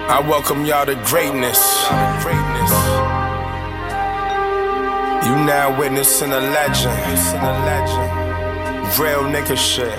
I welcome y'all to greatness. You now witnessing a legend. Real nigga shit.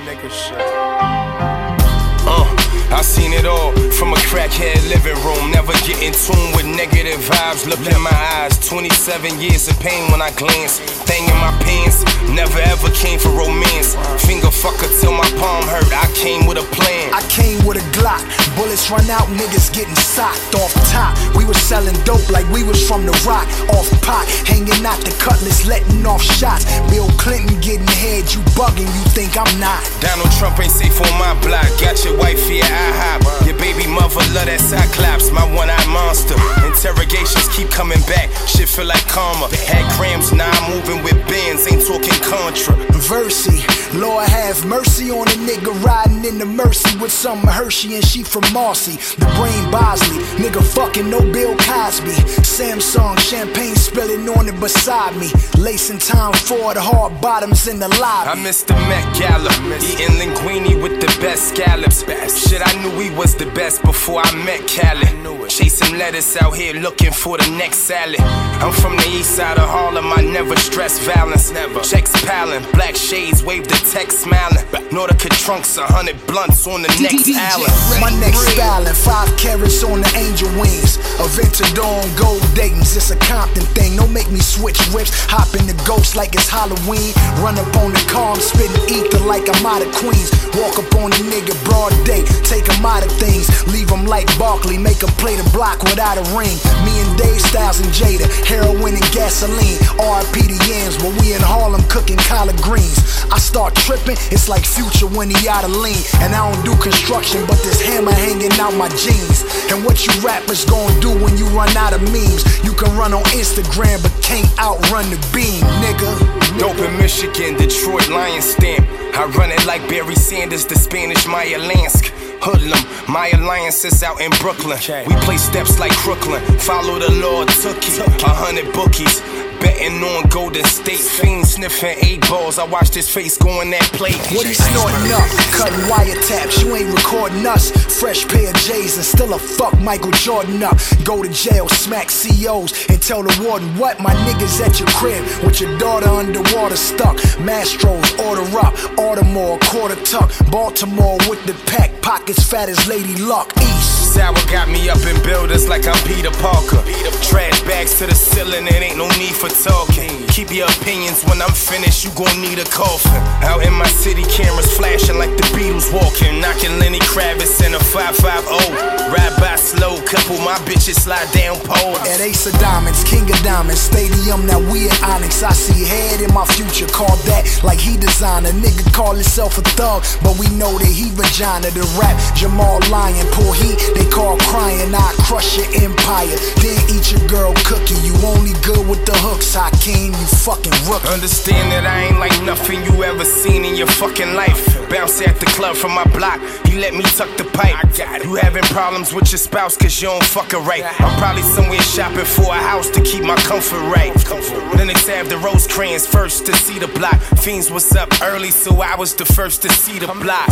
I seen it all from a crackhead living room. Never get in tune with negative vibes. Look in my eyes, 27 years of pain when I glance. Thing in my pants, never ever came for romance. Finger fucker till my palm hurt. I came with a plan. I came with a Glock. Bullets run out, niggas getting socked off top. We was selling dope like we was from the rock. Off pot, hanging out the cutlass, letting off shots. Bill Clinton getting head, you bugging, you think I'm not. Donald Trump ain't safe on my block. Got your wife here, I hop. Your baby mother love that Cyclops, my one-eyed monster. Interrogations keep coming back, shit feel like karma. Had grams, now I'm moving with bands, ain't talking contra. Versi, Lord have mercy on a nigga riding in the Mercy with some Hershey and she from Marcy. The brain Bosley, nigga fucking no Bill Cosby. Samsung, champagne spilling on it beside me. Lacing time for the hard bottoms in the lobby. I missed the Met Gala, eating linguine with the best scallops. Shit, I knew we was the best before I met Cali. Chasing lettuce out here looking for the next salad. I'm from the east side of Harlem, I never stress violence. Checks piling, black shades, wave the text smiling. Nordica trunks, 100 blunts on the next island. My next styling, 5 carats on the angel wings. Aventador on gold Dayton's, it's a Compton thing. Don't make me switch whips, hop in the ghost like it's Halloween. Run up on the car, I'm spitting ether like I'm out of Queens. Walk up on a nigga broad day, take him out of things. Leave him like Barkley, make him play the block without a ring. Me and Dave Styles and Jada, heroin and gasoline. RIP to Yams, but we in Harlem cooking collard greens. I start tripping, it's like Future when he out of lean. And I don't do construction, but this hammer hanging out my jeans. And what you rappers gon' do when you run out of memes? You can run on Instagram, but can't outrun the beam, nigga. Dope in Michigan, Detroit, Lion Stamp. I run it like Barry Sanders, the Spanish Maya Lansk. Hoodlum, my alliance is out in Brooklyn. We play steps like Crooklyn. Follow the Lord, Tookie, 100 bookies. Betting on Golden State, fiend sniffing 8 balls. I watched his face go in that plate. What he snorting up? Cutting wiretaps, you ain't recording us. Fresh pair of J's and still a fuck Michael Jordan up. Go to jail, smack COs and tell the warden what? My niggas at your crib with your daughter underwater stuck. Mastros, order up, Baltimore, quarter tuck. Baltimore with the pack, pockets fat as Lady Luck. East. Sour got me up in buildings like I'm Peter Parker. Trash bags to the ceiling, it ain't no need for talking. Keep your opinions, when I'm finished, you gon' need a coffin. Out in my city, cameras flashing like the Beatles walking. Knocking Lenny Kravitz in a 550. Ride by slow, couple my bitches slide down poles. At Ace of Diamonds, King of Diamonds, Stadium, now we at Onyx. I see head in my future, call that like he designed. A nigga call himself a thug, but we know that he vagina. The rap, Jamal Lyon, pull heat, they call crying. I crush your empire, then eat your girl cookie. You only good with the hooks, Hakeem, you fucking rookie. Understand that I ain't like nothing you ever seen in your fucking life. Bounce at the club from my block, he let me tuck the pipe. You having problems with your spouse cause you don't fuck her right. I'm probably somewhere shopping for a house to keep my comfort right. Linux have the Rosecrans first to see the block. Fiends was up early so I was the first to see the block.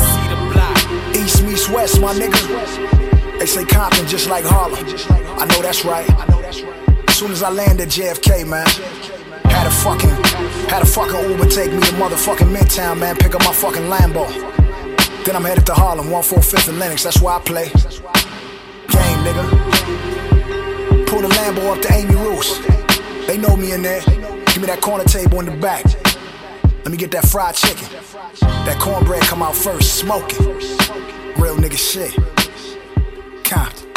East meets West, my nigga. They say Compton just like Harlem. I know that's right. As soon as I landed JFK, man, had a fucking Uber take me to motherfucking Midtown, man, pick up my fucking Lambo. Then I'm headed to Harlem, 145th and Lenox, that's where I play. Game, nigga. Pull the Lambo up to Amy Roos. They know me in there. Give me that corner table in the back. Let me get that fried chicken. That cornbread come out first, smoking. Real nigga shit. Compton.